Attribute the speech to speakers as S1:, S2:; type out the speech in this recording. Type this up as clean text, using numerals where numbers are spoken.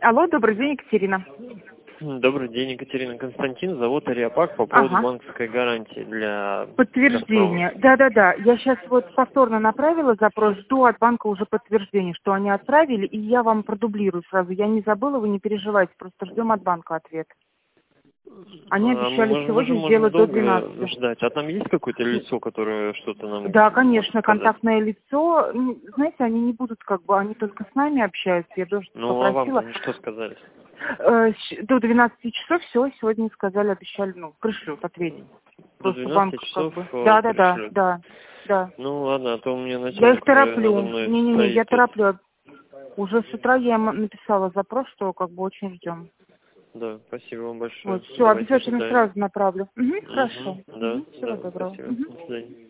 S1: Алло, добрый день, Екатерина.
S2: Добрый день, Екатерина. Константин, зовут Ариапак по поводу банковской гарантии для
S1: подтверждение. Да-да-да. Я сейчас вот повторно направила запрос, жду от банка уже подтверждения, что они отправили, и я вам продублирую сразу. Я не забыла, вы не переживайте, просто ждем от банка ответ. Они обещали сегодня сделать до 12.
S2: Ждать. А там есть какое-то лицо, которое что-то нам...
S1: Да, конечно, контактное лицо. Знаете, они не будут они только с нами общаются. Я тоже попросила.
S2: А вам что сказали?
S1: До 12 часов все, сегодня сказали, обещали, пришлют ответ.
S2: До 12 часов
S1: пришлют. Да.
S2: Ну ладно, а то у меня начальник...
S1: Я их тороплю. Не-не-не, я тороплю. Уже с утра я им написала запрос, что очень ждем.
S2: Да, спасибо вам большое.
S1: Вот, все, обязательно сразу направлю. Хорошо.
S2: Да,
S1: Всего доброго.
S2: Спасибо. До свидания.